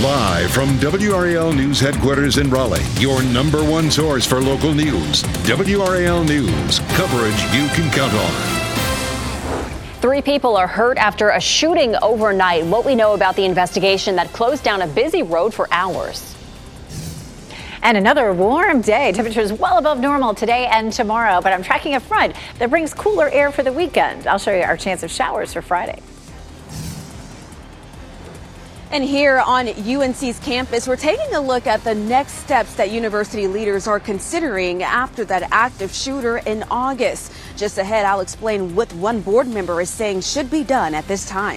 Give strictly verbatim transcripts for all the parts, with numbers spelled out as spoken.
Live from W R A L News headquarters in Raleigh, your number one source for local news. W R A L News, coverage you can count on. Three people are hurt after a shooting overnight. What we know about the investigation that closed down a busy road for hours. And another warm day. Temperatures well above normal today and tomorrow. But I'm tracking a front that brings cooler air for the weekend. I'll show you our chance of showers for Friday. And here on U N C's campus, we're taking a look at the next steps that university leaders are considering after that active shooter in August. Just ahead, I'll explain what one board member is saying should be done at this time.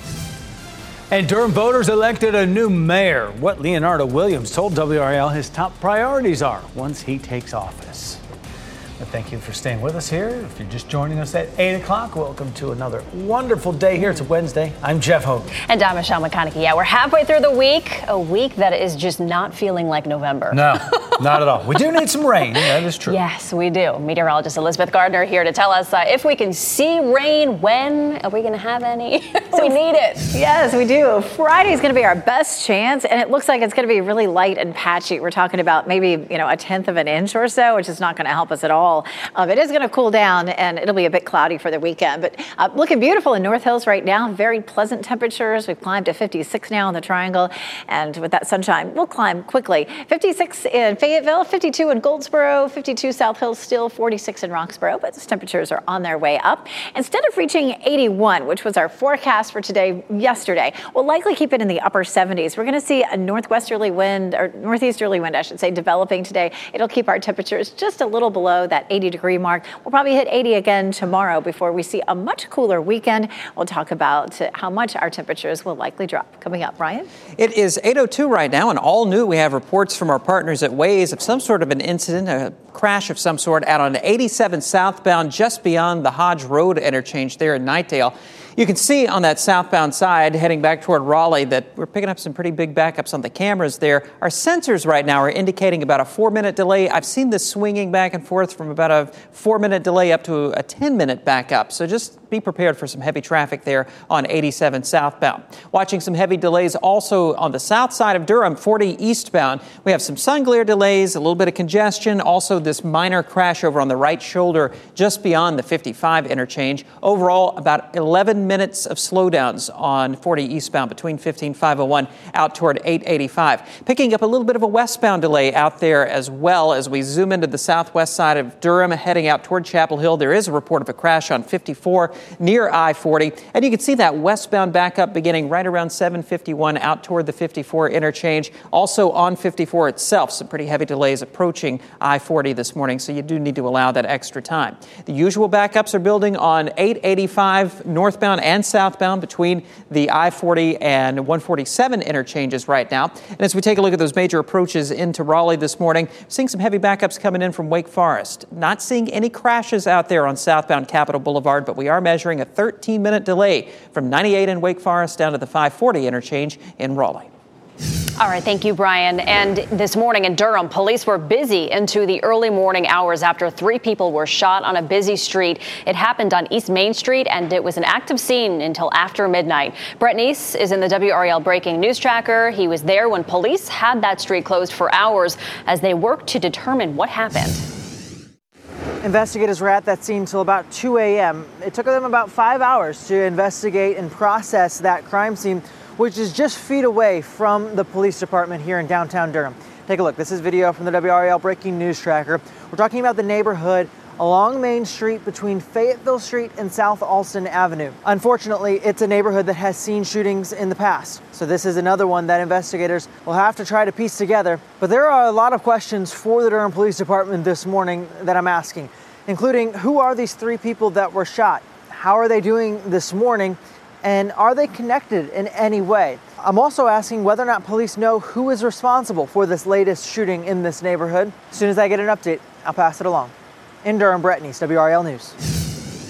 And Durham voters elected a new mayor. What Leonardo Williams told W R A L his top priorities are once he takes office. Well, thank you for staying with us here. If you're just joining us at eight o'clock, welcome to another wonderful day here. It's a Wednesday. I'm Jeff Hogan. And I'm Michelle McConaughey. Yeah, we're halfway through the week, a week that is just not feeling like November. No, not at all. We do need some rain. That is true. Yes, we do. Meteorologist Elizabeth Gardner here to tell us uh, if we can see rain, when are we going to have any? We need it. Yes, we do. Friday is going to be our best chance, and it looks like it's going to be really light and patchy. We're talking about maybe, you know, a tenth of an inch or so, which is not going to help us at all. Um, it is going to cool down, and it'll be a bit cloudy for the weekend. But uh, looking beautiful in North Hills right now. Very pleasant temperatures. We've climbed to fifty-six now in the Triangle, and with that sunshine, we'll climb quickly. fifty-six in Fayetteville, fifty-two in Goldsboro, fifty-two South Hills, still forty-six in Roxborough. But those temperatures are on their way up. Instead of reaching eighty-one, which was our forecast for today yesterday, we'll likely keep it in the upper seventies. We're going to see a northwesterly wind, or northeasterly wind, I should say, developing today. It'll keep our temperatures just a little below that eighty degree mark. We'll probably hit eighty again tomorrow before we see a much cooler weekend. We'll talk about how much our temperatures will likely drop. Coming up, Brian? It is eight oh two right now, and all new. We have reports from our partners at Waze of some sort of an incident, a crash of some sort out on eighty-seven southbound just beyond the Hodge Road interchange there in Knightdale. You can see on that southbound side heading back toward Raleigh that we're picking up some pretty big backups on the cameras there. Our sensors right now are indicating about a four-minute delay. I've seen this swinging back and forth from about a four-minute delay up to a ten-minute backup. So just be prepared for some heavy traffic there on eighty-seven southbound. Watching some heavy delays also on the south side of Durham, forty eastbound. We have some sun glare delays, a little bit of congestion. Also this minor crash over on the right shoulder just beyond the fifty-five interchange. Overall, about eleven minutes of slowdowns on forty eastbound between fifteen five oh one out toward eight eighty-five. Picking up a little bit of a westbound delay out there as well as we zoom into the southwest side of Durham, heading out toward Chapel Hill. There is a report of a crash on fifty-four near I forty, and you can see that westbound backup beginning right around seven fifty-one out toward the fifty-four interchange. Also on fifty-four itself, some pretty heavy delays approaching I forty this morning, so you do need to allow that extra time. The usual backups are building on eight eighty-five northbound and southbound between the I forty and one forty-seven interchanges right now. And as we take a look at those major approaches into Raleigh this morning, seeing some heavy backups coming in from Wake Forest. Not seeing any crashes out there on southbound Capitol Boulevard, but we are measuring a thirteen minute delay from ninety-eight in Wake Forest down to the five forty interchange in Raleigh. All right, thank you, Brian. And this morning in Durham, police were busy into the early morning hours after three people were shot on a busy street. It happened on East Main Street, and it was an active scene until after midnight. Brett Neese is in the W R A L Breaking News Tracker. He was there when police had that street closed for hours as they worked to determine what happened. Investigators were at that scene till about two a.m. It took them about five hours to investigate and process that crime scene, which is just feet away from the police department here in downtown Durham. Take a look. This is video from the W R A L Breaking News Tracker. We're talking about the neighborhood along Main Street between Fayetteville Street and South Alston Avenue. Unfortunately, it's a neighborhood that has seen shootings in the past. So this is another one that investigators will have to try to piece together. But there are a lot of questions for the Durham Police Department this morning that I'm asking, including who are these three people that were shot? How are they doing this morning? And are they connected in any way? I'm also asking whether or not police know who is responsible for this latest shooting in this neighborhood. As soon as I get an update, I'll pass it along. In Durham, Brett Neese, W R A L News.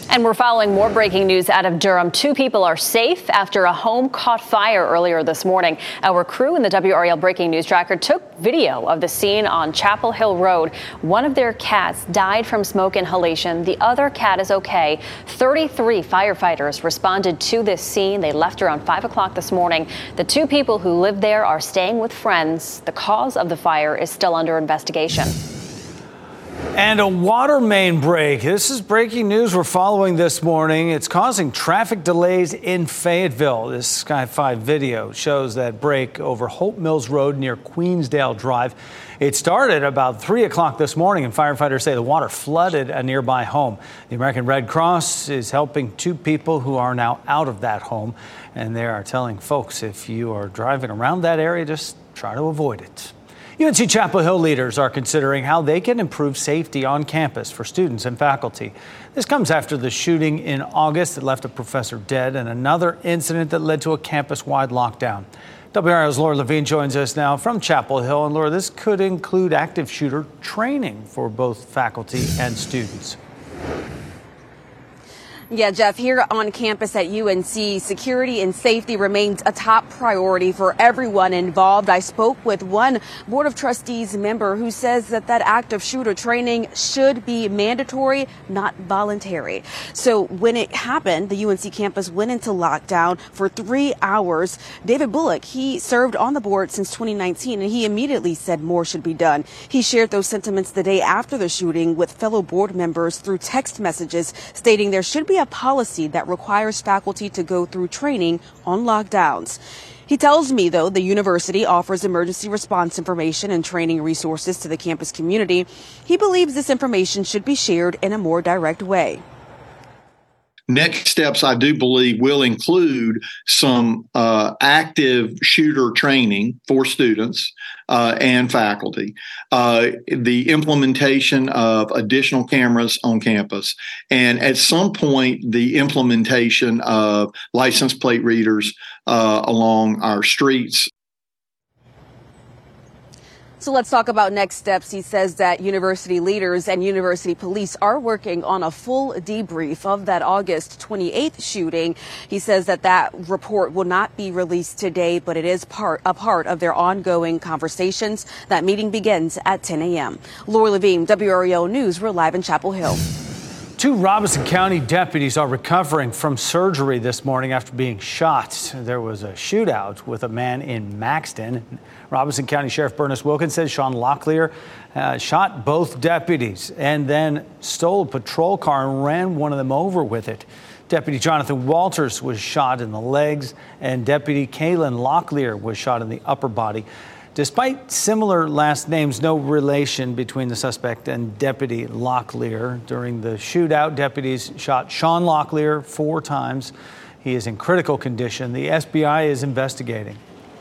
And we're following more breaking news out of Durham. Two people are safe after a home caught fire earlier this morning. Our crew in the W R A L Breaking News Tracker took video of the scene on Chapel Hill Road. One of their cats died from smoke inhalation. The other cat is okay. thirty-three firefighters responded to this scene. They left around five o'clock this morning. The two people who lived there are staying with friends. The cause of the fire is still under investigation. And a water main break. This is breaking news we're following this morning. It's causing traffic delays in Fayetteville. This Sky five video shows that break over Hope Mills Road near Queensdale Drive. It started about three o'clock this morning, and firefighters say the water flooded a nearby home. The American Red Cross is helping two people who are now out of that home, and they are telling folks if you are driving around that area, just try to avoid it. U N C Chapel Hill leaders are considering how they can improve safety on campus for students and faculty. This comes after the shooting in August that left a professor dead and another incident that led to a campus-wide lockdown. W R A L's Laura Levine joins us now from Chapel Hill. And Laura, this could include active shooter training for both faculty and students. Yeah, Jeff, here on campus at U N C, security and safety remains a top priority for everyone involved. I spoke with one Board of Trustees member who says that that active shooter training should be mandatory, not voluntary. So when it happened, the U N C campus went into lockdown for three hours. David Bullock, he served on the board since twenty nineteen, and he immediately said more should be done. He shared those sentiments the day after the shooting with fellow board members through text messages, stating there should be a policy that requires faculty to go through training on lockdowns. He tells me, though, the university offers emergency response information and training resources to the campus community. He believes this information should be shared in a more direct way. Next steps, I do believe, will include some uh, active shooter training for students uh, and faculty, uh, the implementation of additional cameras on campus, and at some point, the implementation of license plate readers uh, along our streets. So let's talk about next steps. He says that university leaders and university police are working on a full debrief of that August twenty-eighth shooting. He says that that report will not be released today, but it is part a part of their ongoing conversations. That meeting begins at ten a.m. Laura Levine, W R A L News. We're live in Chapel Hill. Two Robeson County deputies are recovering from surgery this morning after being shot. There was a shootout with a man in Maxton. Robeson County Sheriff Bernice Wilkins says Sean Locklear uh, shot both deputies and then stole a patrol car and ran one of them over with it. Deputy Jonathan Walters was shot in the legs, and Deputy Kaylin Locklear was shot in the upper body. Despite similar last names, no relation between the suspect and Deputy Locklear. During the shootout, deputies shot Sean Locklear four times. He is in critical condition. The S B I is investigating.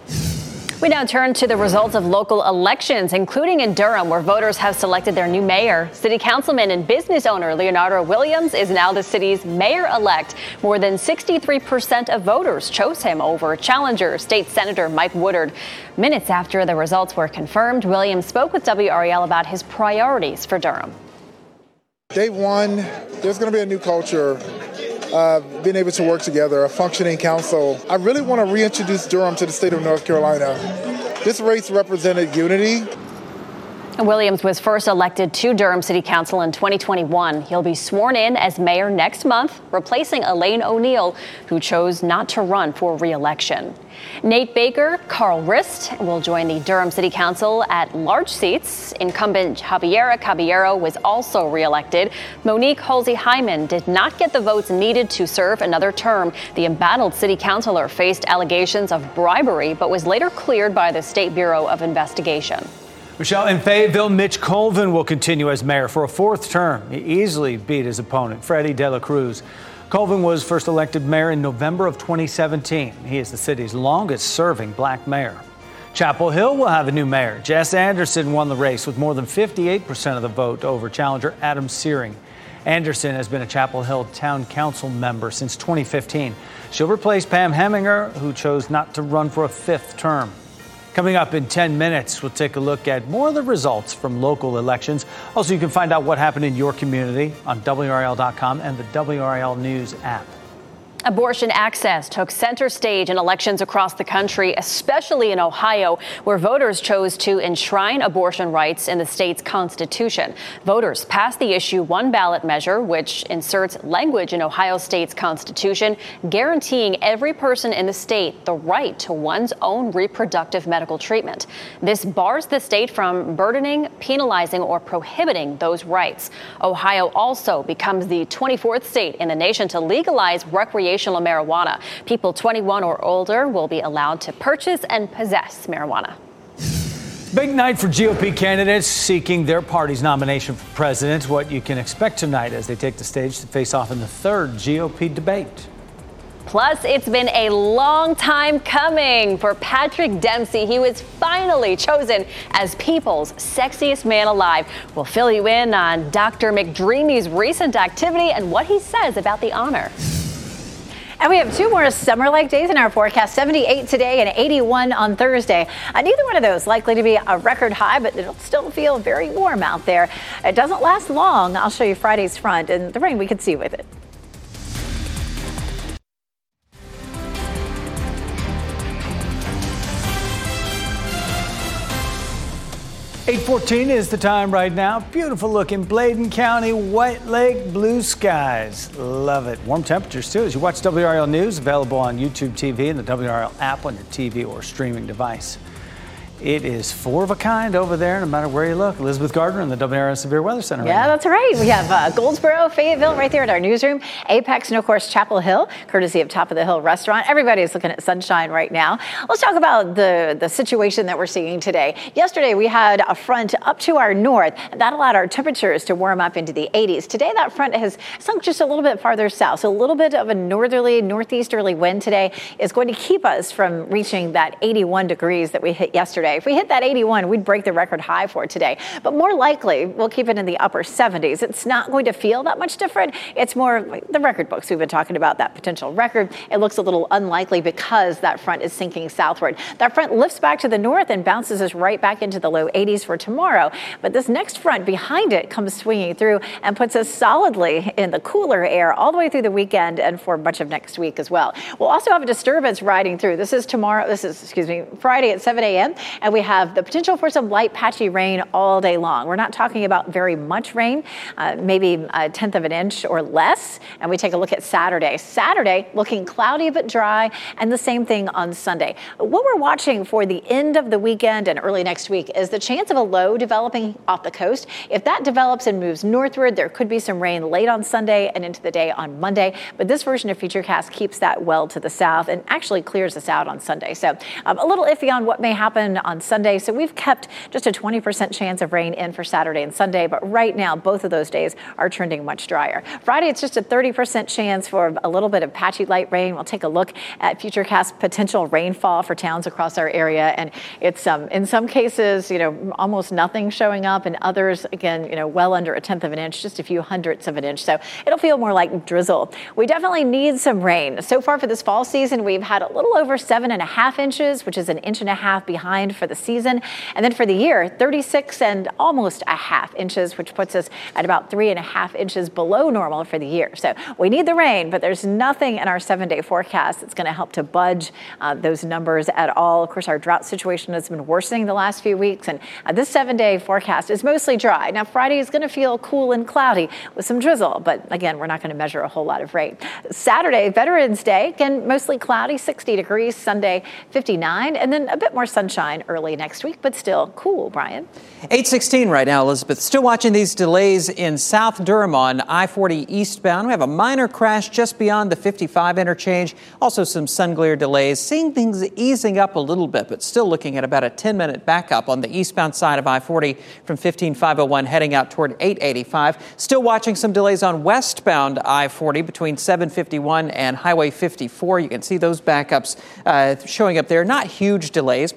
We now turn to the results of local elections, including in Durham, where voters have selected their new mayor. City councilman and business owner Leonardo Williams is now the city's mayor-elect. More than sixty-three percent of voters chose him over challenger State Senator Mike Woodard. Minutes after the results were confirmed, Williams spoke with W R A L about his priorities for Durham. Day one, there's going to be a new culture. Uh, being able to work together, a functioning council. I really want to reintroduce Durham to the state of North Carolina. This race represented unity. Williams was first elected to Durham City Council in twenty twenty-one. He'll be sworn in as mayor next month, replacing Elaine O'Neill, who chose not to run for re-election. Nate Baker, Carl Rist will join the Durham City Council at large seats. Incumbent Javiera Caballero was also re-elected. Monique Halsey-Hyman did not get the votes needed to serve another term. The embattled city councilor faced allegations of bribery, but was later cleared by the State Bureau of Investigation. Michelle, in Fayetteville, Mitch Colvin will continue as mayor for a fourth term. He easily beat his opponent, Freddie De La Cruz. Colvin was first elected mayor in November of twenty seventeen. He is the city's longest-serving black mayor. Chapel Hill will have a new mayor. Jess Anderson won the race with more than fifty-eight percent of the vote over challenger Adam Searing. Anderson has been a Chapel Hill Town Council member since twenty fifteen. She'll replace Pam Heminger, who chose not to run for a fifth term. Coming up in ten minutes, we'll take a look at more of the results from local elections. Also, you can find out what happened in your community on W R L dot com and the W R L News app. Abortion access took center stage in elections across the country, especially in Ohio, where voters chose to enshrine abortion rights in the state's constitution. Voters passed the issue one ballot measure, which inserts language in Ohio state's constitution guaranteeing every person in the state the right to one's own reproductive medical treatment. This bars the state from burdening, penalizing, or prohibiting those rights. Ohio also becomes the twenty-fourth state in the nation to legalize recreational marijuana. People twenty-one or older will be allowed to purchase and possess marijuana. Big night for G O P candidates seeking their party's nomination for president. What you can expect tonight as they take the stage to face off in the third G O P debate. Plus, it's been a long time coming for Patrick Dempsey. He was finally chosen as People's Sexiest Man Alive. We'll fill you in on Doctor McDreamy's recent activity and what he says about the honor. And we have two more summer-like days in our forecast, seventy-eight today and eighty-one on Thursday. Uh, neither one of those likely to be a record high, but it'll still feel very warm out there. It doesn't last long. I'll show you Friday's front and the rain we could see with it. eight fourteen is the time right now. Beautiful look in Bladen County, White Lake, blue skies. Love it. Warm temperatures, too, as you watch W R L News, available on YouTube T V and the W R L app on your T V or streaming device. It is four of a kind over there, no matter where you look. Elizabeth Gardner in the W R L Severe Weather Center. Yeah, right that's right. We have uh, Goldsboro, Fayetteville right there at our newsroom, Apex, and of course, Chapel Hill, courtesy of Top of the Hill Restaurant. Everybody's looking at sunshine right now. Let's talk about the, the situation that we're seeing today. Yesterday, we had a front up to our north. That allowed our temperatures to warm up into the eighties. Today, that front has sunk just a little bit farther south. So a little bit of a northerly, northeasterly wind today is going to keep us from reaching that eighty-one degrees that we hit yesterday. If we hit that eighty-one, we'd break the record high for today. But more likely, we'll keep it in the upper seventies. It's not going to feel that much different. It's more like the record books. We've been talking about that potential record. It looks a little unlikely because that front is sinking southward. That front lifts back to the north and bounces us right back into the low eighties for tomorrow. But this next front behind it comes swinging through and puts us solidly in the cooler air all the way through the weekend and for much of next week as well. We'll also have a disturbance riding through. This is tomorrow. This is, excuse me, Friday at seven a.m. and we have the potential for some light patchy rain all day long. We're not talking about very much rain, uh, maybe a tenth of an inch or less. And we take a look at Saturday. Saturday looking cloudy but dry, and the same thing on Sunday. What we're watching for the end of the weekend and early next week is the chance of a low developing off the coast. If that develops and moves northward, there could be some rain late on Sunday and into the day on Monday. But this version of Futurecast keeps that well to the south and actually clears us out on Sunday. So um, a little iffy on what may happen on Sunday. So we've kept just a twenty percent chance of rain in for Saturday and Sunday. But right now, both of those days are trending much drier. Friday, it's just a thirty percent chance for a little bit of patchy light rain. We'll take a look at Futurecast potential rainfall for towns across our area. And it's um, in some cases, you know, almost nothing showing up, and others, again, you know, well under a tenth of an inch, just a few hundredths of an inch. So it'll feel more like drizzle. We definitely need some rain. So far for this fall season, we've had a little over seven and a half inches, which is an inch and a half behind for the season. And then for the year, thirty-six and almost a half inches, which puts us at about three and a half inches below normal for the year. So we need the rain, but there's nothing in our seven-day forecast that's going to help to budge uh, those numbers at all. Of course, our drought situation has been worsening the last few weeks, and uh, this seven-day forecast is mostly dry. Now, Friday is going to feel cool and cloudy with some drizzle, but again, we're not going to measure a whole lot of rain. Saturday, Veterans Day, again, mostly cloudy, sixty degrees. Sunday, fifty-nine, and then a bit more sunshine early next week, but still cool, Brian. eight sixteen right now, Elizabeth. Still watching these delays in South Durham on I forty eastbound. We have a minor crash just beyond the fifty-five interchange. Also some sun glare delays. Seeing things easing up a little bit, but still looking at about a ten-minute backup on the eastbound side of I forty from fifteen five oh one heading out toward eight eighty-five. Still watching some delays on westbound I forty between seven fifty-one and Highway fifty-four. You can see those backups uh, showing up there. Not huge delays, but adding a couple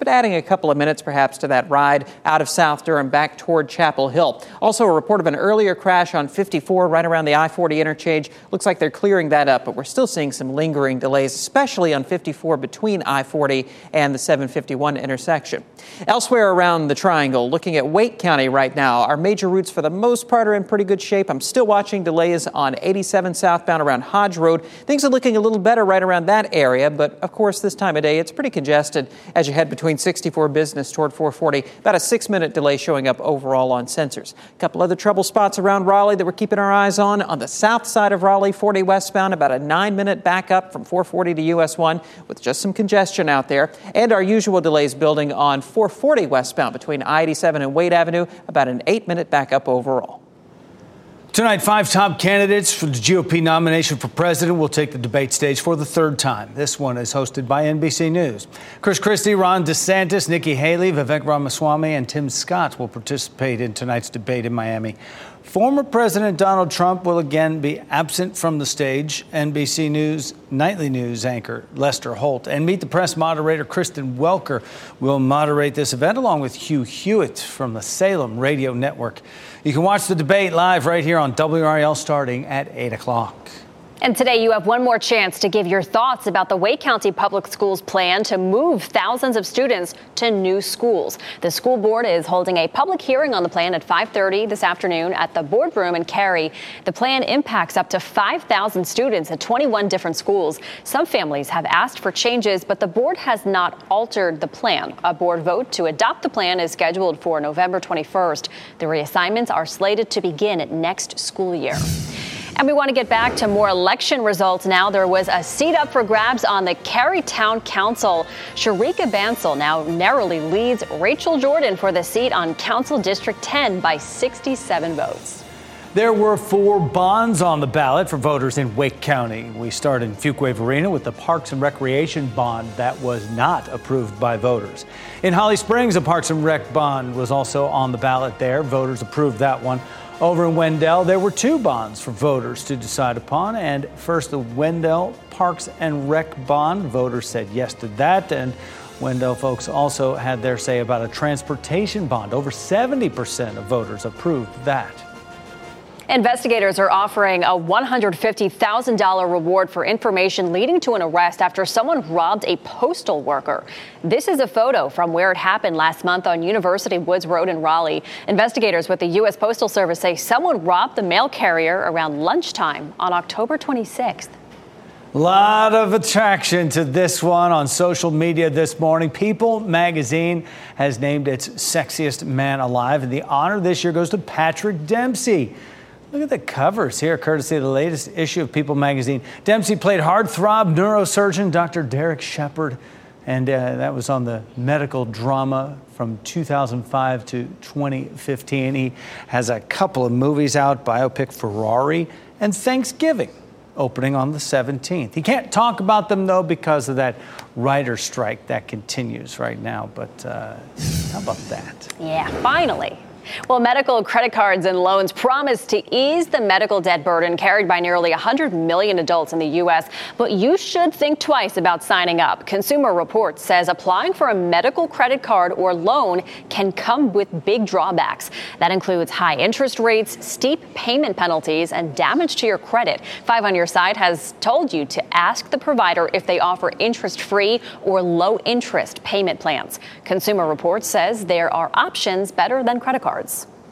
couple of minutes perhaps to that ride out of South Durham back toward Chapel Hill. Also, a report of an earlier crash on fifty-four right around the I forty interchange. Looks like they're clearing that up, but we're still seeing some lingering delays, especially on fifty-four between I forty and the seven fifty-one intersection. Elsewhere around the Triangle, looking at Wake County right now, our major routes for the most part are in pretty good shape. I'm still watching delays on eighty-seven southbound around Hodge Road. Things are looking a little better right around that area, but of course this time of day it's pretty congested as you head between sixty-four Business toward four forty. About a six-minute delay showing up overall on sensors. A couple other trouble spots around Raleigh that we're keeping our eyes on. On the south side of Raleigh, forty westbound, about a nine-minute backup from four forty to U S one with just some congestion out there. And our usual delays building on four forty westbound between I eighty-seven and Wade Avenue, about an eight-minute backup overall. Tonight, five top candidates for the G O P nomination for president will take the debate stage for the third time. This one is hosted by N B C News. Chris Christie, Ron DeSantis, Nikki Haley, Vivek Ramaswamy, and Tim Scott will participate in tonight's debate in Miami. Former President Donald Trump will again be absent from the stage. N B C News nightly news anchor Lester Holt and Meet the Press moderator Kristen Welker will moderate this event along with Hugh Hewitt from the Salem Radio Network. You can watch the debate live right here on W R L starting at eight o'clock. And today you have one more chance to give your thoughts about the Wake County Public Schools plan to move thousands of students to new schools. The school board is holding a public hearing on the plan at five thirty this afternoon at the boardroom in Cary. The plan impacts up to five thousand students at twenty-one different schools. Some families have asked for changes, but the board has not altered the plan. A board vote to adopt the plan is scheduled for November twenty-first. The reassignments are slated to begin next school year. And we want to get back to more election results now. There was a seat up for grabs on the Cary Town Council. Sharika Bansal now narrowly leads Rachel Jordan for the seat on Council District ten by sixty-seven votes. There were four bonds on the ballot for voters in Wake County. We start in Fuquay Arena with the Parks and Recreation bond that was not approved by voters. In Holly Springs, a Parks and Rec bond was also on the ballot there. Voters approved that one. Over in Wendell, there were two bonds for voters to decide upon. And first, the Wendell Parks and Rec bond. Voters said yes to that. And Wendell folks also had their say about a transportation bond. Over seventy percent of voters approved that. Investigators are offering a one hundred fifty thousand dollars reward for information leading to an arrest after someone robbed a postal worker. This is a photo from where it happened last month on University Woods Road in Raleigh. Investigators with the U S Postal Service say someone robbed the mail carrier around lunchtime on October twenty-sixth. A lot of attraction to this one on social media this morning. People magazine has named its sexiest man alive, and the honor this year goes to Patrick Dempsey. Look at the covers here, courtesy of the latest issue of People magazine. Dempsey played heartthrob neurosurgeon Doctor Derek Shepard, and uh, that was on the medical drama from two thousand five to twenty fifteen. He has a couple of movies out, biopic Ferrari and Thanksgiving, opening on the seventeenth. He can't talk about them, though, because of that writer's strike that continues right now. But uh, how about that? Yeah, finally. Well, medical credit cards and loans promise to ease the medical debt burden carried by nearly one hundred million adults in the U S, but you should think twice about signing up. Consumer Reports says applying for a medical credit card or loan can come with big drawbacks. That includes high interest rates, steep payment penalties, and damage to your credit. Five on Your Side has told you to ask the provider if they offer interest-free or low-interest payment plans. Consumer Reports says there are options better than credit cards.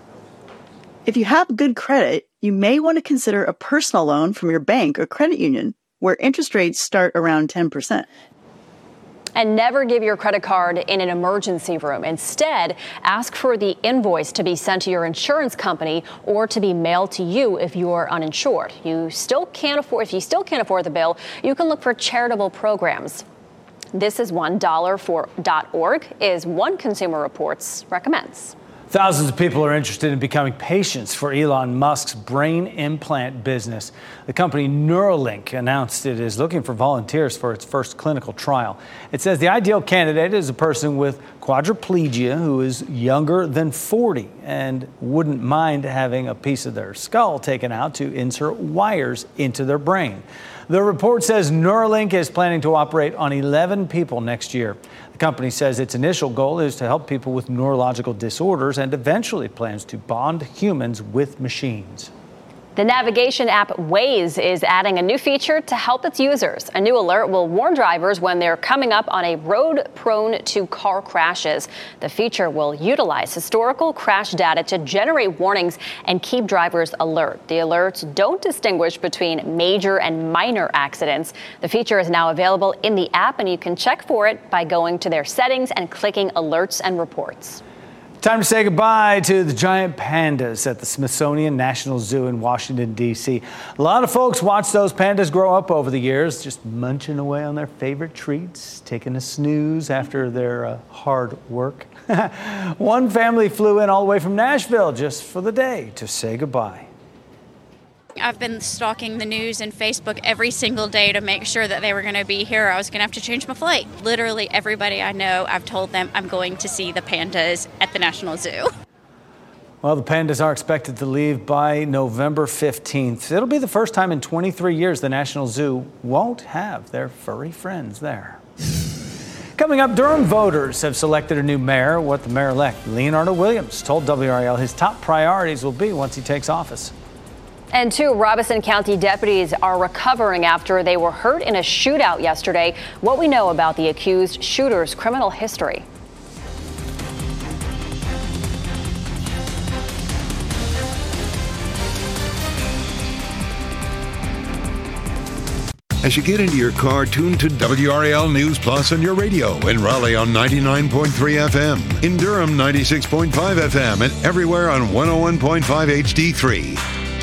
If you have good credit, you may want to consider a personal loan from your bank or credit union, where interest rates start around ten percent. And never give your credit card in an emergency room. Instead, ask for the invoice to be sent to your insurance company or to be mailed to you if you are uninsured. You still can't afford, if you still can't afford the bill, you can look for charitable programs. This is one dollar for dot org is one Consumer Reports recommends. Thousands of people are interested in becoming patients for Elon Musk's brain implant business. The company Neuralink announced it is looking for volunteers for its first clinical trial. It says the ideal candidate is a person with quadriplegia who is younger than forty and wouldn't mind having a piece of their skull taken out to insert wires into their brain. The report says Neuralink is planning to operate on eleven people next year. The company says its initial goal is to help people with neurological disorders and eventually plans to bond humans with machines. The navigation app Waze is adding a new feature to help its users. A new alert will warn drivers when they're coming up on a road prone to car crashes. The feature will utilize historical crash data to generate warnings and keep drivers alert. The alerts don't distinguish between major and minor accidents. The feature is now available in the app, and you can check for it by going to their settings and clicking alerts and reports. Time to say goodbye to the giant pandas at the Smithsonian National Zoo in Washington, D C A lot of folks watch those pandas grow up over the years, just munching away on their favorite treats, taking a snooze after their uh, hard work. One family flew in all the way from Nashville just for the day to say goodbye. I've been stalking the news and Facebook every single day to make sure that they were going to be here. I was going to have to change my flight. Literally everybody I know, I've told them I'm going to see the pandas at the National Zoo. Well, the pandas are expected to leave by November fifteenth. It'll be the first time in twenty-three years the National Zoo won't have their furry friends there. Coming up, Durham voters have selected a new mayor. What the mayor-elect, Leonardo Williams, told W R A L his top priorities will be once he takes office. And two Robeson County deputies are recovering after they were hurt in a shootout yesterday. What we know about the accused shooter's criminal history. As you get into your car, tune to W R A L News Plus on your radio. In Raleigh on ninety-nine point three F M. In Durham, ninety-six point five F M. And everywhere on one oh one point five H D three.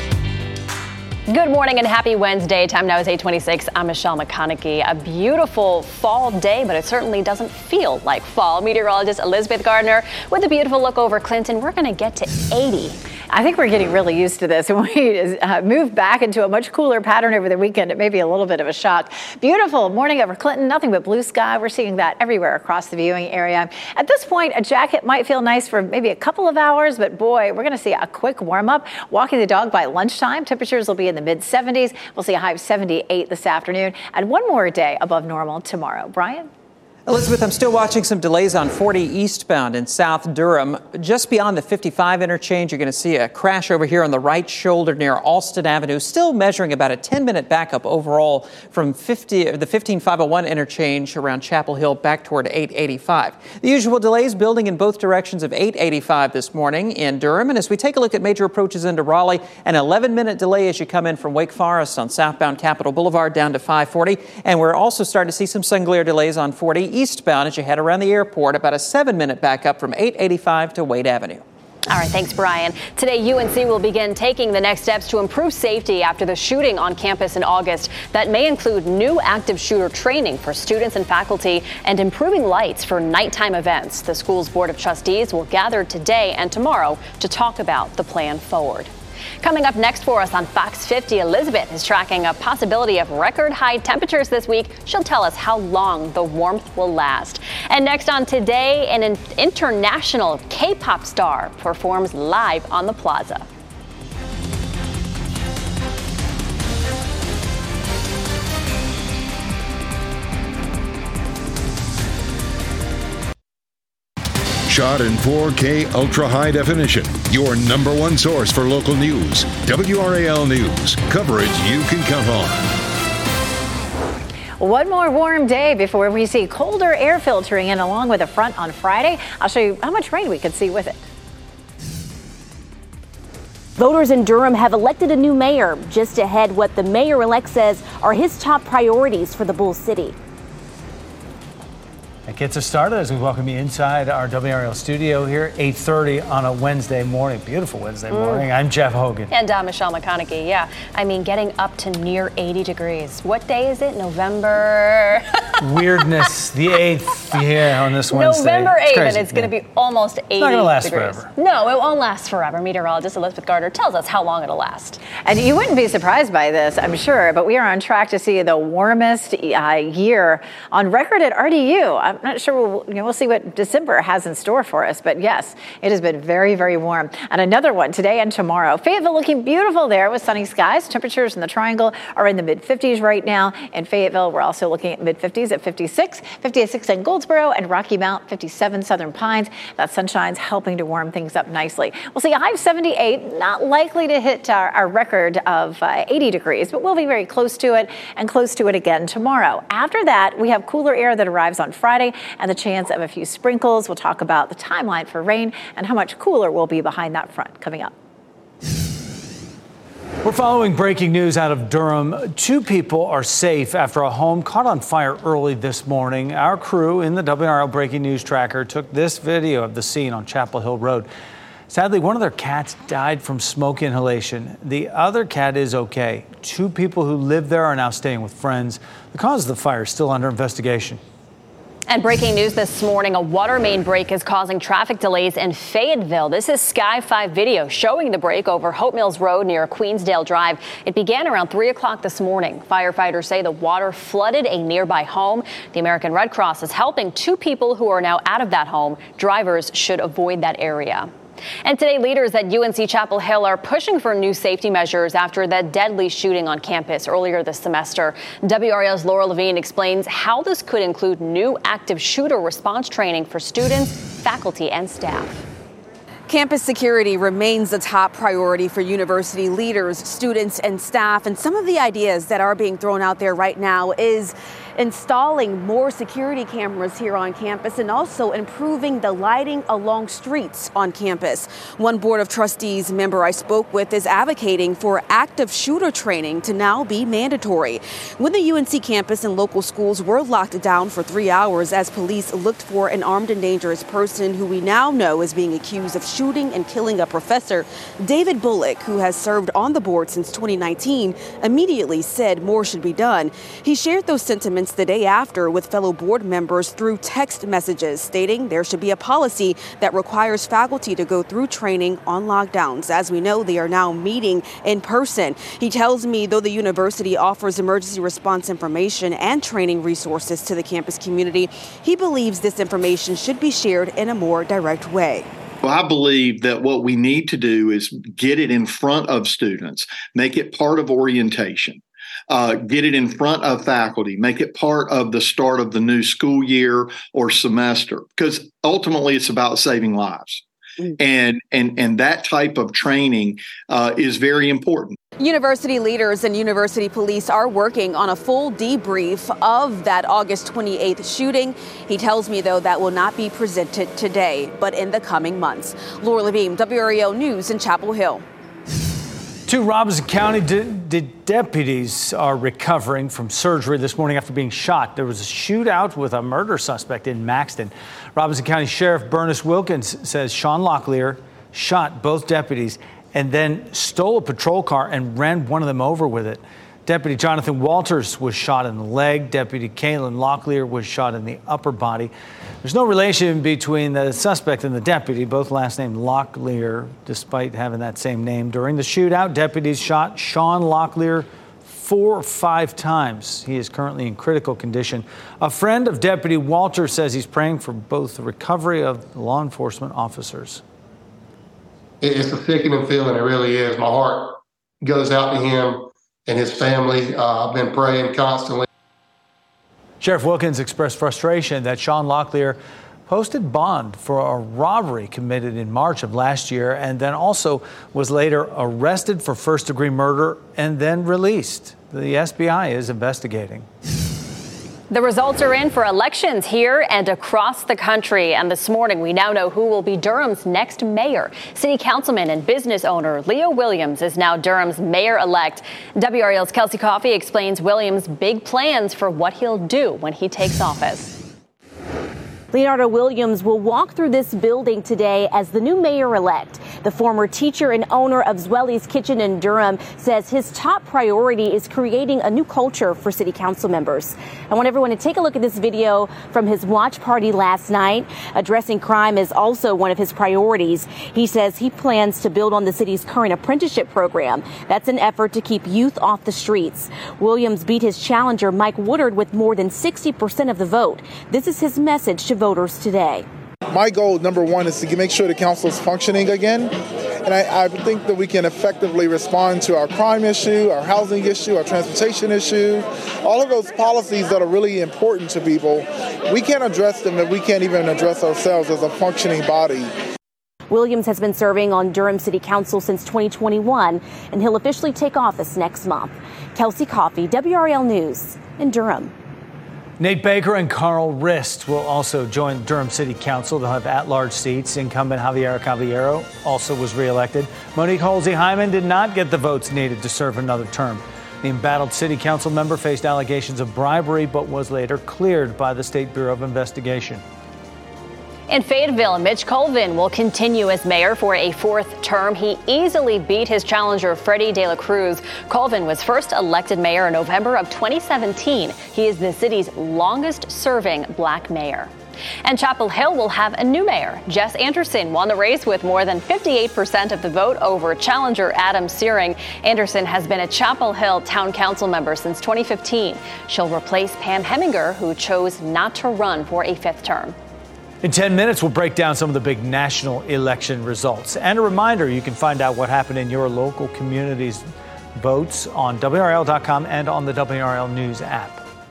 Good morning and happy Wednesday. Time now is eight twenty-six. I'm Michelle McConaughey. A beautiful fall day, but it certainly doesn't feel like fall. Meteorologist Elizabeth Gardner with a beautiful look over Clinton. We're going to get to eighty. I think we're getting really used to this. When we uh, move back into a much cooler pattern over the weekend, it may be a little bit of a shock. Beautiful morning over Clinton, nothing but blue sky. We're seeing that everywhere across the viewing area. At this point, a jacket might feel nice for maybe a couple of hours, but boy, we're going to see a quick warm up. Walking the dog by lunchtime, temperatures will be in the mid seventies. We'll see a high of seventy-eight this afternoon and one more day above normal tomorrow. Brian? Elizabeth, I'm still watching some delays on forty eastbound in South Durham. Just beyond the fifty-five interchange, you're going to see a crash over here on the right shoulder near Alston Avenue, still measuring about a ten-minute backup overall from fifty, the fifteen five oh one interchange around Chapel Hill back toward eight eighty-five. The usual delays building in both directions of eight eighty-five this morning in Durham. And as we take a look at major approaches into Raleigh, an eleven-minute delay as you come in from Wake Forest on southbound Capitol Boulevard down to five forty. And we're also starting to see some sun glare delays on forty eastbound as you head around the airport, about a seven-minute backup from eight eighty-five to Wade Avenue. All right, thanks, Brian. Today, U N C will begin taking the next steps to improve safety after the shooting on campus in August. That may include new active shooter training for students and faculty and improving lights for nighttime events. The school's Board of Trustees will gather today and tomorrow to talk about the plan forward. Coming up next for us on Fox fifty, Elizabeth is tracking a possibility of record high temperatures this week. She'll tell us how long the warmth will last. And next on Today, an international K-pop star performs live on the plaza. Shot in four K ultra high definition. Your number one source for local news. W R A L News. Coverage you can count on. One more warm day before we see colder air filtering in along with a front on Friday. I'll show you how much rain we could see with it. Voters in Durham have elected a new mayor. Just ahead, what the mayor-elect says are his top priorities for the Bull City. It gets us started as we welcome you inside our W R A L studio here, eight thirty on a Wednesday morning. Beautiful Wednesday morning. Mm. I'm Jeff Hogan. And uh, Michelle McConaughey. Yeah, I mean, getting up to near eighty degrees. What day is it? November. Weirdness. The eighth here on this Wednesday. November eighth, and it's going to yeah. be almost eighty degrees. It's not going to last degrees. forever. No, it won't last forever. Meteorologist Elizabeth Gardner tells us how long it'll last. And you wouldn't be surprised by this, I'm sure, but we are on track to see the warmest uh, year on record at R D U. I'm I'm not sure we'll, you know, we'll see what December has in store for us. But yes, it has been very, very warm. And another one today and tomorrow. Fayetteville looking beautiful there with sunny skies. Temperatures in the Triangle are in the mid fifties right now. In Fayetteville, we're also looking at mid fifties at fifty-six, fifty-six in Goldsboro and Rocky Mount, fifty-seven Southern Pines. That sunshine's helping to warm things up nicely. We'll see a high of seventy-eight, not likely to hit our, our record of uh, eighty degrees, but we'll be very close to it and close to it again tomorrow. After that, we have cooler air that arrives on Friday and the chance of a few sprinkles. We'll talk about the timeline for rain and how much cooler will be behind that front coming up. We're following breaking news out of Durham. Two people are safe after a home caught on fire early this morning. Our crew in the W R L Breaking News Tracker took this video of the scene on Chapel Hill Road. Sadly, one of their cats died from smoke inhalation. The other cat is okay. Two people who live there are now staying with friends. The cause of the fire is still under investigation. And breaking news this morning, a water main break is causing traffic delays in Fayetteville. This is Sky five video showing the break over Hope Mills Road near Queensdale Drive. It began around three o'clock this morning. Firefighters say the water flooded a nearby home. The American Red Cross is helping two people who are now out of that home. Drivers should avoid that area. And today, leaders at U N C Chapel Hill are pushing for new safety measures after that deadly shooting on campus earlier this semester. W R L's Laura Levine explains how this could include new active shooter response training for students, faculty, and staff. Campus security remains the top priority for university leaders, students, and staff. And some of the ideas that are being thrown out there right now is installing more security cameras here on campus and also improving the lighting along streets on campus. One Board of Trustees member I spoke with is advocating for active shooter training to now be mandatory. When the U N C campus and local schools were locked down for three hours as police looked for an armed and dangerous person who we now know is being accused of shooting and killing a professor, David Bullock, who has served on the board since twenty nineteen, immediately said more should be done. He shared those sentiments the day after with fellow board members through text messages, stating there should be a policy that requires faculty to go through training on lockdowns. As we know, they are now meeting in person. He tells me though the university offers emergency response information and training resources to the campus community, he believes this information should be shared in a more direct way. Well, I believe that what we need to do is get it in front of students, make it part of orientation. Uh, get it in front of faculty, make it part of the start of the new school year or semester, because ultimately it's about saving lives. Mm. And, and, and that type of training uh, is very important. University leaders and university police are working on a full debrief of that August twenty-eighth shooting. He tells me, though, that will not be presented today, but in the coming months. Laura Levine, W R L News in Chapel Hill. Two Robeson County de- de- deputies are recovering from surgery this morning after being shot. There was a shootout with a murder suspect in Maxton. Robeson County Sheriff Bernice Wilkins says Sean Locklear shot both deputies and then stole a patrol car and ran one of them over with it. Deputy Jonathan Walters was shot in the leg. Deputy Kaylin Locklear was shot in the upper body. There's no relation between the suspect and the deputy, both last name Locklear, despite having that same name. During the shootout, deputies shot Sean Locklear four or five times. He is currently in critical condition. A friend of Deputy Walters says he's praying for both the recovery of law enforcement officers. It's a sickening feeling, it really is. My heart goes out to him and his family. Uh, I've been praying constantly. Sheriff Wilkins expressed frustration that Sean Locklear posted bond for a robbery committed in March of last year and then also was later arrested for first-degree murder and then released. The S B I is investigating. The results are in for elections here and across the country. And this morning, we now know who will be Durham's next mayor. City councilman and business owner Leo Williams is now Durham's mayor-elect. W R L's Kelsey Coffey explains Williams' big plans for what he'll do when he takes office. Leonardo Williams will walk through this building today as the new mayor-elect. The former teacher and owner of Zweli's Kitchen in Durham says his top priority is creating a new culture for city council members. I want everyone to take a look at this video from his watch party last night. Addressing crime is also one of his priorities. He says he plans to build on the city's current apprenticeship program. That's an effort to keep youth off the streets. Williams beat his challenger, Mike Woodard, with more than sixty percent of the vote. This is his message to voters today. My goal, number one, is to make sure the council is functioning again. And I, I think that we can effectively respond to our crime issue, our housing issue, our transportation issue, all of those policies that are really important to people. We can't address them if we can't even address ourselves as a functioning body. Williams has been serving on Durham City Council since twenty twenty-one, and he'll officially take office next month. Kelsey Coffey, W R L News in Durham. Nate Baker and Carl Rist will also join Durham City Council. They'll have at-large seats. Incumbent Javier Caballero also was reelected. Monique Halsey-Hyman did not get the votes needed to serve another term. The embattled city council member faced allegations of bribery but was later cleared by the State Bureau of Investigation. In Fayetteville, Mitch Colvin will continue as mayor for a fourth term. He easily beat his challenger, Freddie De La Cruz. Colvin was first elected mayor in November of twenty seventeen. He is the city's longest-serving black mayor. And Chapel Hill will have a new mayor. Jess Anderson won the race with more than fifty-eight percent of the vote over challenger Adam Searing. Anderson has been a Chapel Hill town council member since twenty fifteen. She'll replace Pam Heminger, who chose not to run for a fifth term. In ten minutes, we'll break down some of the big national election results. And a reminder, you can find out what happened in your local community's votes on W R L dot com and on the W R L News app.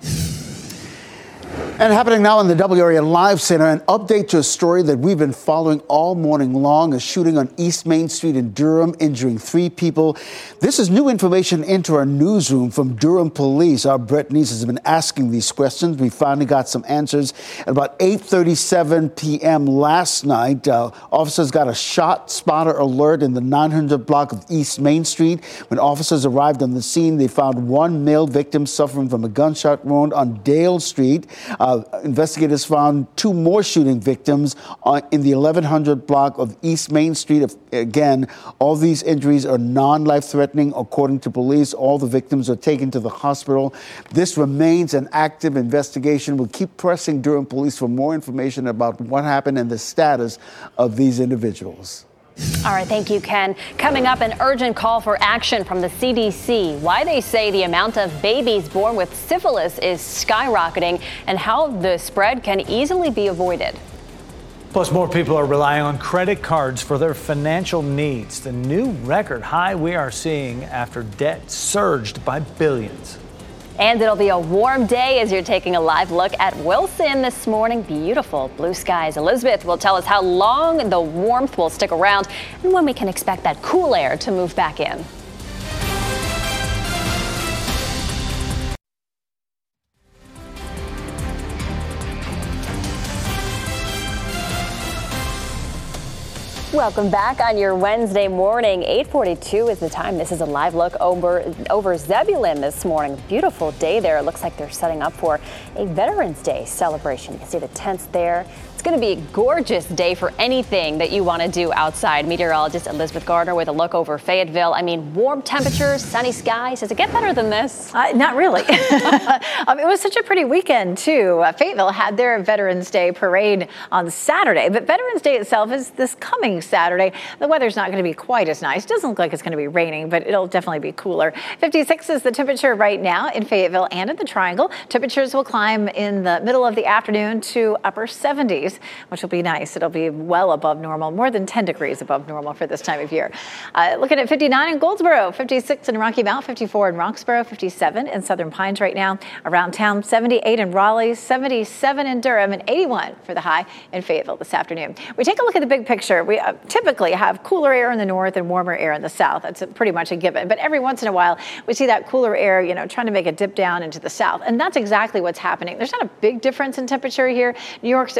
And happening now in the W R L Live Center, an update to a story that we've been following all morning long, a shooting on East Main Street in Durham, injuring three people. This is new information into our newsroom from Durham Police. Our Brett Neese has been asking these questions. We finally got some answers. At about eight thirty-seven p.m. last night, uh, officers got a shot spotter alert in the nine hundred block of East Main Street. When officers arrived on the scene, they found one male victim suffering from a gunshot wound on Dale Street. Uh, investigators found two more shooting victims uh, in the eleven hundred block of East Main Street. Again, all these injuries are non-life-threatening. According to police, all the victims are taken to the hospital. This remains an active investigation. We'll keep pressing Durham Police for more information about what happened and the status of these individuals. All right, thank you, Ken. Coming up, an urgent call for action from the C D C. Why they say the amount of babies born with syphilis is skyrocketing and how the spread can easily be avoided. Plus, more people are relying on credit cards for their financial needs. The new record high we are seeing after debt surged by billions. And it'll be a warm day as you're taking a live look at Wilson this morning. Beautiful blue skies. Elizabeth will tell us how long the warmth will stick around and when we can expect that cool air to move back in. Welcome back on your Wednesday morning. eight forty-two is the time. This is a live look over, over Zebulon this morning. Beautiful day there. It looks like they're setting up for a Veterans Day celebration. You can see the tents there. It's going to be a gorgeous day for anything that you want to do outside. Meteorologist Elizabeth Gardner with a look over Fayetteville. I mean, warm temperatures, sunny skies. Does it get better than this? Uh, not really. um, it was such a pretty weekend, too. Uh, Fayetteville had their Veterans Day parade on Saturday, but Veterans Day itself is this coming Saturday. The weather's not going to be quite as nice. Doesn't look like it's going to be raining, but it'll definitely be cooler. fifty-six is the temperature right now in Fayetteville and in the Triangle. Temperatures will climb in the middle of the afternoon to upper seventies, which will be nice. It'll be well above normal, more than ten degrees above normal for this time of year. Uh, looking at fifty-nine in Goldsboro, fifty-six in Rocky Mount, fifty-four in Roxborough, fifty-seven in Southern Pines right now. Around town, seventy-eight in Raleigh, seventy-seven in Durham, and eighty-one for the high in Fayetteville this afternoon. We take a look at the big picture. We uh, typically have cooler air in the north and warmer air in the south. That's a, pretty much a given. But every once in a while, we see that cooler air, you know, trying to make a dip down into the south. And that's exactly what's happening. There's not a big difference in temperature here. New York's at forty-four.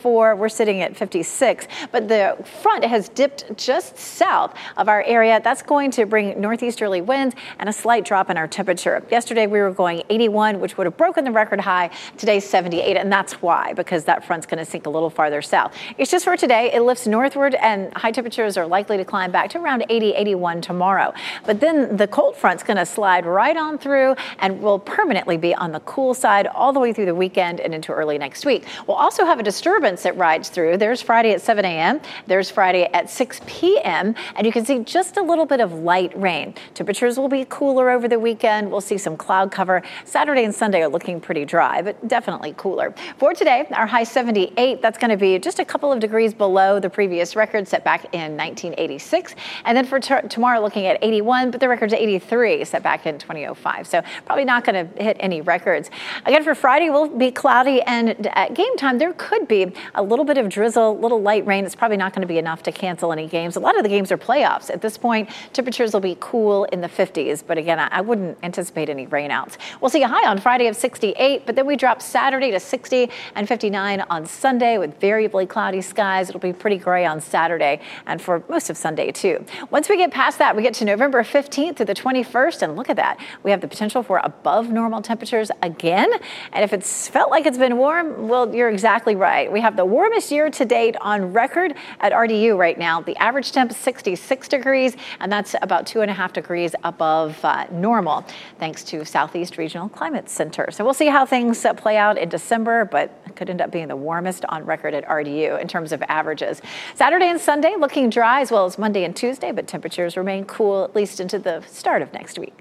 fifty-four. We're sitting at fifty-six. But the front has dipped just south of our area. That's going to bring northeasterly winds and a slight drop in our temperature. Yesterday, we were going eighty-one, which would have broken the record high. Today's seventy-eight, and that's why, because that front's going to sink a little farther south. It's just for today. It lifts northward, and high temperatures are likely to climb back to around eighty, eighty-one tomorrow. But then the cold front's going to slide right on through and will permanently be on the cool side all the way through the weekend and into early next week. We'll also have a disturbance that rides through. There's Friday at seven a.m. There's Friday at six p.m. And you can see just a little bit of light rain. Temperatures will be cooler over the weekend. We'll see some cloud cover. Saturday and Sunday are looking pretty dry, but definitely cooler. For today, our high seventy-eight. That's going to be just a couple of degrees below the previous record set back in nineteen eighty-six. And then for t- tomorrow, looking at eighty-one, but the record's eighty-three set back in twenty oh five. So probably not going to hit any records. Again, for Friday, will be cloudy, and at game time, there could be a little bit of drizzle, a little light rain. It's probably not going to be enough to cancel any games. A lot of the games are playoffs. At this point, temperatures will be cool in the fifties, but again, I, I wouldn't anticipate any rainouts. We'll see a high on Friday of sixty-eight, but then we drop Saturday to sixty and fifty-nine on Sunday with variably cloudy skies. It'll be pretty gray on Saturday and for most of Sunday too. Once we get past that, we get to November fifteenth through the twenty-first, and look at that. We have the potential for above normal temperatures again. And if it's felt like it's been warm, well, you're exactly right. We have the warmest year to date on record at R D U right now. The average temp is sixty-six degrees, and that's about two and a half degrees above uh, normal, thanks to Southeast Regional Climate Center. So we'll see how things uh, play out in December, but it could end up being the warmest on record at R D U in terms of averages. Saturday and Sunday looking dry, as well as Monday and Tuesday, but temperatures remain cool at least into the start of next week.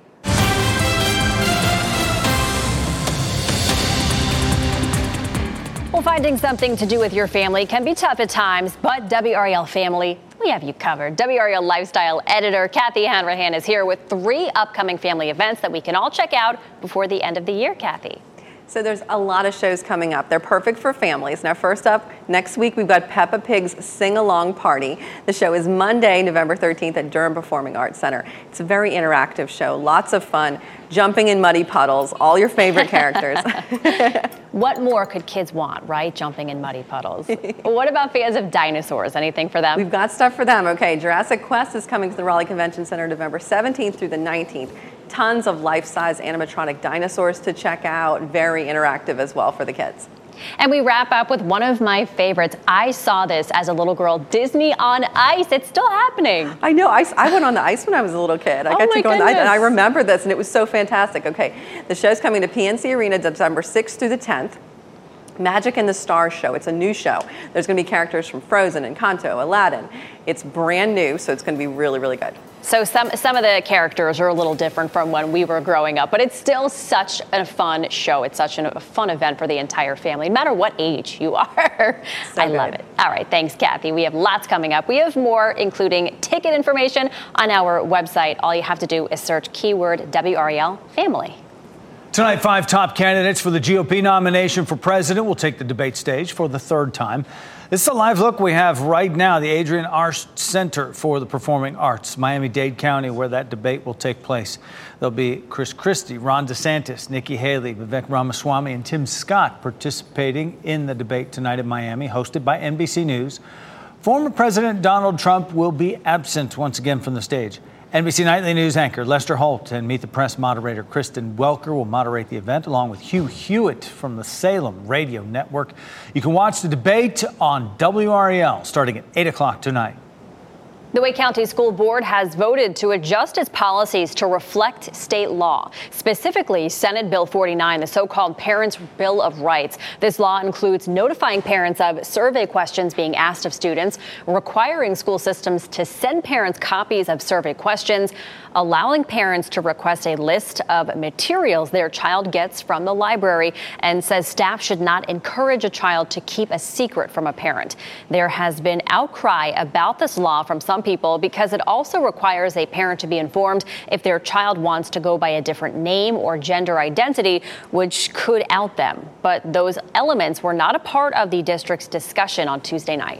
Well, finding something to do with your family can be tough at times, but W R L family, we have you covered. W R L lifestyle editor Kathy Hanrahan is here with three upcoming family events that we can all check out before the end of the year, Kathy. So there's a lot of shows coming up. They're perfect for families. Now, first up, next week, we've got Peppa Pig's Sing-Along Party. The show is Monday, November thirteenth at Durham Performing Arts Center. It's a very interactive show, lots of fun, jumping in muddy puddles, all your favorite characters. What more could kids want, right? Jumping in muddy puddles. What about fans of dinosaurs? Anything for them? We've got stuff for them. Okay, Jurassic Quest is coming to the Raleigh Convention Center November seventeenth through the nineteenth. Tons of life-size animatronic dinosaurs to check out. Very interactive as well for the kids. And we wrap up with one of my favorites. I saw this as a little girl, Disney on Ice. It's still happening. I know. I, I went on the ice when I was a little kid. I oh got my to go goodness. on the ice, and I remember this, and it was so fantastic. Okay, the show's coming to P N C Arena December sixth through the tenth. Magic and the Stars show. It's a new show. There's going to be characters from Frozen, Encanto, Aladdin. It's brand new, so it's going to be really, really good. So some some of the characters are a little different from when we were growing up, but it's still such a fun show. It's such a fun event for the entire family, no matter what age you are. So I good. love it. All right, thanks, Kathy. We have lots coming up. We have more, including ticket information on our website. All you have to do is search keyword W R E L family. Tonight, five top candidates for the G O P nomination for president will take the debate stage for the third time. This is a live look we have right now, the Adrienne Arsht Center for the Performing Arts, Miami-Dade County, where that debate will take place. There'll be Chris Christie, Ron DeSantis, Nikki Haley, Vivek Ramaswamy, and Tim Scott participating in the debate tonight in Miami, hosted by N B C News. Former President Donald Trump will be absent once again from the stage. N B C Nightly News anchor Lester Holt and Meet the Press moderator Kristen Welker will moderate the event, along with Hugh Hewitt from the Salem Radio Network. You can watch the debate on W R E L starting at eight o'clock tonight. The Wake County School Board has voted to adjust its policies to reflect state law, specifically Senate Bill forty-nine, the so-called Parents' Bill of Rights. This law includes notifying parents of survey questions being asked of students, requiring school systems to send parents copies of survey questions, allowing parents to request a list of materials their child gets from the library, and says staff should not encourage a child to keep a secret from a parent. There has been outcry about this law from some people because it also requires a parent to be informed if their child wants to go by a different name or gender identity, which could out them. But those elements were not a part of the district's discussion on Tuesday night.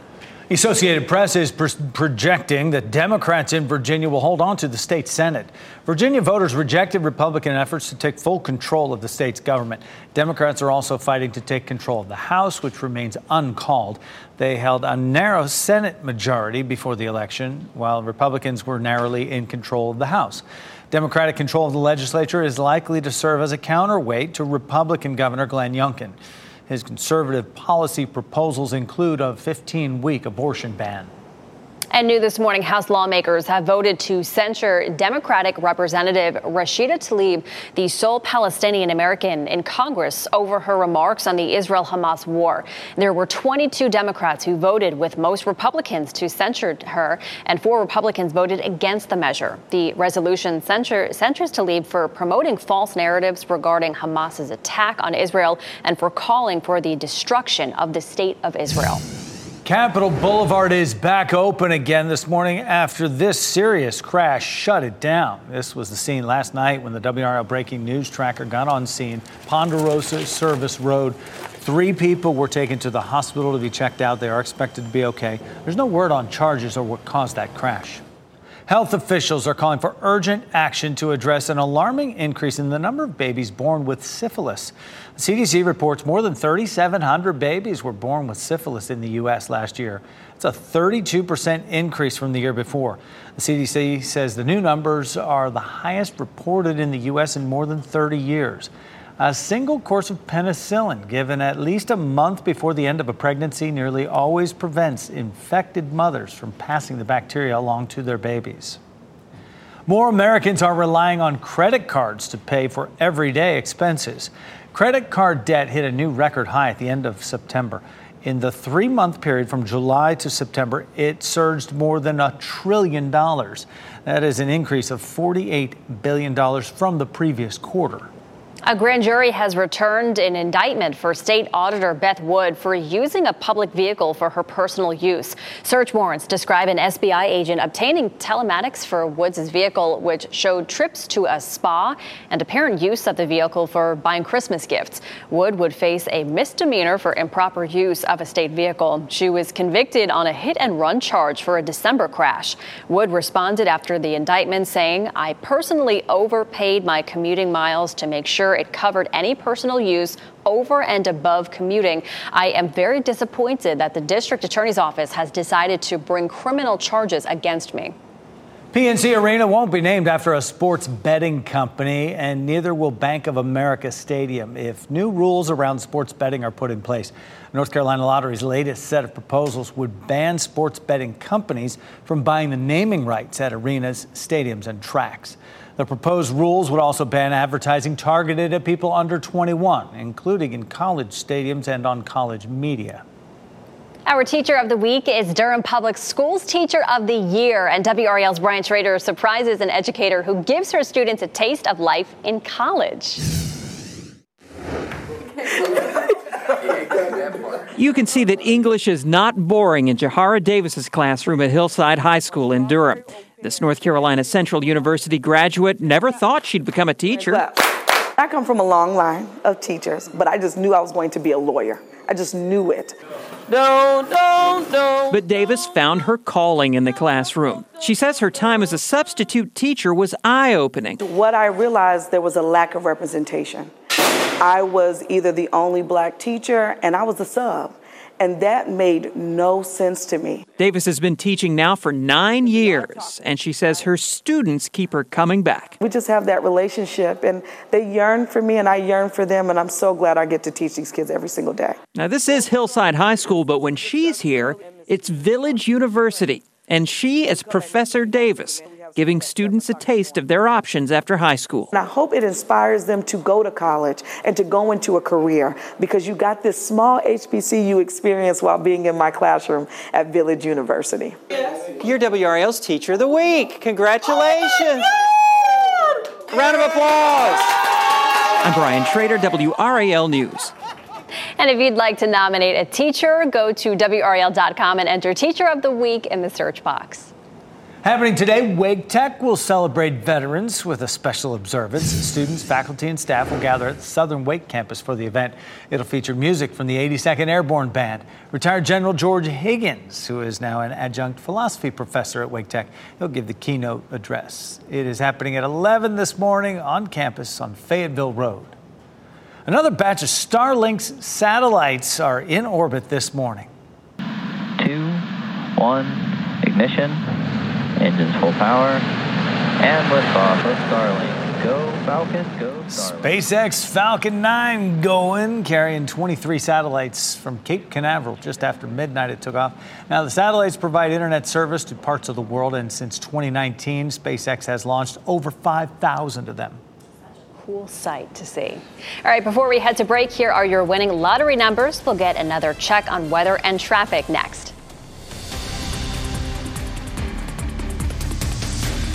The Associated Press is pr- projecting that Democrats in Virginia will hold on to the state Senate. Virginia voters rejected Republican efforts to take full control of the state's government. Democrats are also fighting to take control of the House, which remains uncalled. They held a narrow Senate majority before the election, while Republicans were narrowly in control of the House. Democratic control of the legislature is likely to serve as a counterweight to Republican Governor Glenn Youngkin. His conservative policy proposals include a fifteen-week abortion ban. And new this morning, House lawmakers have voted to censure Democratic Representative Rashida Tlaib, the sole Palestinian American in Congress, over her remarks on the Israel-Hamas war. There were twenty-two Democrats who voted, with most Republicans to censure her, and four Republicans voted against the measure. The resolution censure, censures Tlaib for promoting false narratives regarding Hamas's attack on Israel and for calling for the destruction of the state of Israel. Capitol Boulevard is back open again this morning after this serious crash shut it down. This was the scene last night when the W R L Breaking News Tracker got on scene. Ponderosa Service Road. Three people were taken to the hospital to be checked out. They are expected to be okay. There's no word on charges or what caused that crash. Health officials are calling for urgent action to address an alarming increase in the number of babies born with syphilis. The C D C reports more than thirty-seven hundred babies were born with syphilis in the U S last year. It's a thirty-two percent increase from the year before. The C D C says the new numbers are the highest reported in the U S in more than thirty years. A single course of penicillin given at least a month before the end of a pregnancy nearly always prevents infected mothers from passing the bacteria along to their babies. More Americans are relying on credit cards to pay for everyday expenses. Credit card debt hit a new record high at the end of September. In the three-month period from July to September, it surged more than a trillion dollars. That is an increase of forty-eight billion dollars from the previous quarter. A grand jury has returned an indictment for State Auditor Beth Wood for using a public vehicle for her personal use. Search warrants describe an S B I agent obtaining telematics for Woods' vehicle, which showed trips to a spa and apparent use of the vehicle for buying Christmas gifts. Wood would face a misdemeanor for improper use of a state vehicle. She was convicted on a hit-and-run charge for a December crash. Wood responded after the indictment saying, "I personally overpaid my commuting miles to make sure it covered any personal use over and above commuting. I am very disappointed that the district attorney's office has decided to bring criminal charges against me." P N C Arena won't be named after a sports betting company, and neither will Bank of America Stadium if new rules around sports betting are put in place. North Carolina Lottery's latest set of proposals would ban sports betting companies from buying the naming rights at arenas, stadiums, and tracks. The proposed rules would also ban advertising targeted at people under twenty-one, including in college stadiums and on college media. Our Teacher of the Week is Durham Public Schools Teacher of the Year, and W R L's Brian Schrader surprises an educator who gives her students a taste of life in college. You can see that English is not boring in Jahara Davis's classroom at Hillside High School in Durham. This North Carolina Central University graduate never thought she'd become a teacher. Well, I come from a long line of teachers, but I just knew I was going to be a lawyer. I just knew it. No, no, no. But Davis found her calling in the classroom. She says her time as a substitute teacher was eye-opening. What I realized, there was a lack of representation. I was either the only black teacher, and I was a sub. And that made no sense to me. Davis has been teaching now for nine years, and she says her students keep her coming back. We just have that relationship, and they yearn for me, and I yearn for them, and I'm so glad I get to teach these kids every single day. Now, this is Hillside High School, but when she's here, it's Village University, and she is Professor Davis, giving students a taste of their options after high school. And I hope it inspires them to go to college and to go into a career, because you got this small H B C U experience while being in my classroom at Village University. You're W R L's Teacher of the Week. Congratulations. Oh Round of applause. I'm Brian Schrader, W R A L News. And if you'd like to nominate a teacher, go to W R A L dot com and enter Teacher of the Week in the search box. Happening today, Wake Tech will celebrate veterans with a special observance. Students, faculty, and staff will gather at the Southern Wake campus for the event. It'll feature music from the eighty-second Airborne Band. Retired General George Higgins, who is now an adjunct philosophy professor at Wake Tech, he'll give the keynote address. It is happening at eleven this morning on campus on Fayetteville Road. Another batch of Starlink's satellites are in orbit this morning. Two, one, ignition. Engines full power, and liftoff of Starlink. Go Falcon, go Starlink. SpaceX Falcon nine going, carrying twenty-three satellites from Cape Canaveral just after midnight. It took off. Now, the satellites provide internet service to parts of the world, and since twenty nineteen, SpaceX has launched over five thousand of them. Cool sight to see. All right, before we head to break, here are your winning lottery numbers. We'll get another check on weather and traffic next.